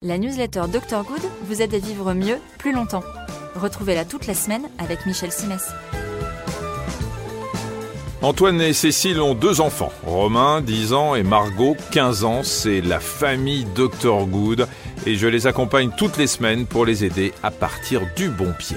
La newsletter Dr Good vous aide à vivre mieux, plus longtemps. Retrouvez-la toute la semaine avec Michel Simès. Antoine et Cécile ont 2 enfants, Romain, 10 ans, et Margot, 15 ans. C'est la famille Dr Good et je les accompagne toutes les semaines pour les aider à partir du bon pied.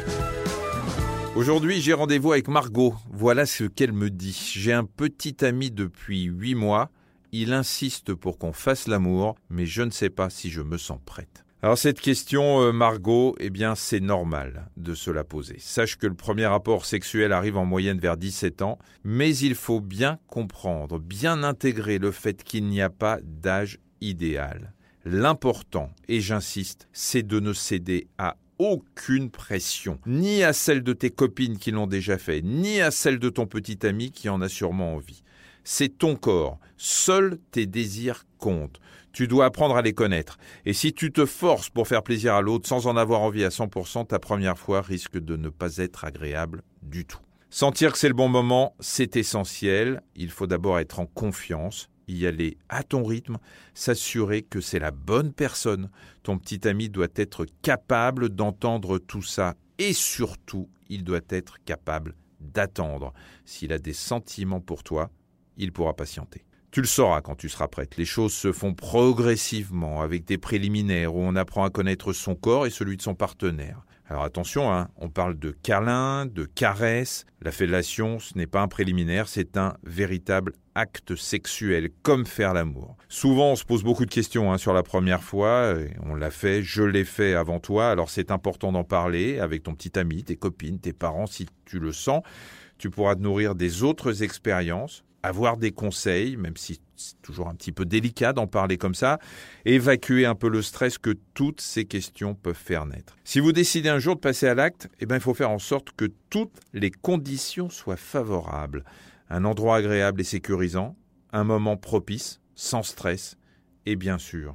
Aujourd'hui, j'ai rendez-vous avec Margot. Voilà ce qu'elle me dit. J'ai un petit ami depuis 8 mois. Il insiste pour qu'on fasse l'amour, mais je ne sais pas si je me sens prête. Alors cette question, Margot, c'est normal de se la poser. Sache que le premier rapport sexuel arrive en moyenne vers 17 ans, mais il faut bien comprendre, bien intégrer le fait qu'il n'y a pas d'âge idéal. L'important, et j'insiste, c'est de ne céder à aucune pression, ni à celle de tes copines qui l'ont déjà fait, ni à celle de ton petit ami qui en a sûrement envie. C'est ton corps, seuls tes désirs comptent. Tu dois apprendre à les connaître. Et si tu te forces pour faire plaisir à l'autre sans en avoir envie à 100%, ta première fois risque de ne pas être agréable du tout. Sentir que c'est le bon moment, c'est essentiel. Il faut d'abord être en confiance, y aller à ton rythme, s'assurer que c'est la bonne personne. Ton petit ami doit être capable d'entendre tout ça et surtout, il doit être capable d'attendre. S'il a des sentiments pour toi, il pourra patienter. Tu le sauras quand tu seras prête. Les choses se font progressivement avec des préliminaires où on apprend à connaître son corps et celui de son partenaire. Alors attention, on parle de câlins, de caresses. La fellation, ce n'est pas un préliminaire, c'est un véritable acte sexuel, comme faire l'amour. Souvent, on se pose beaucoup de questions sur la première fois. On l'a fait, je l'ai fait avant toi. Alors c'est important d'en parler avec ton petit ami, tes copines, tes parents, si tu le sens. Tu pourras te nourrir des autres expériences, avoir des conseils, même si c'est toujours un petit peu délicat d'en parler comme ça, évacuer un peu le stress que toutes ces questions peuvent faire naître. Si vous décidez un jour de passer à l'acte, il faut faire en sorte que toutes les conditions soient favorables. Un endroit agréable et sécurisant, un moment propice, sans stress, et bien sûr,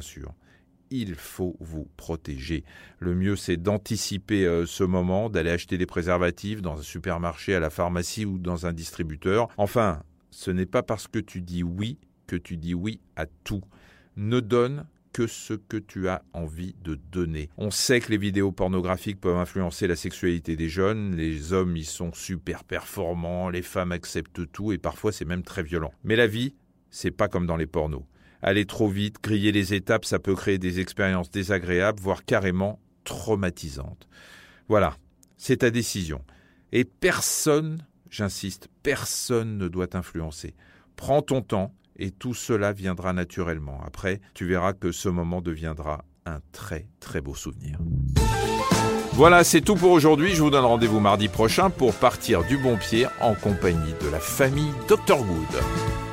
il faut vous protéger. Le mieux, c'est d'anticiper ce moment, d'aller acheter des préservatifs dans un supermarché, à la pharmacie ou dans un distributeur. Enfin, ce n'est pas parce que tu dis oui que tu dis oui à tout. Ne donne que ce que tu as envie de donner. On sait que les vidéos pornographiques peuvent influencer la sexualité des jeunes. Les hommes, ils sont super performants, les femmes acceptent tout et parfois c'est même très violent. Mais la vie, c'est pas comme dans les pornos. Aller trop vite, griller les étapes, ça peut créer des expériences désagréables, voire carrément traumatisantes. Voilà, c'est ta décision. Et personne, j'insiste, personne ne doit t'influencer. Prends ton temps et tout cela viendra naturellement. Après, tu verras que ce moment deviendra un très très beau souvenir. Voilà, c'est tout pour aujourd'hui. Je vous donne rendez-vous mardi prochain pour partir du bon pied en compagnie de la famille Dr Good.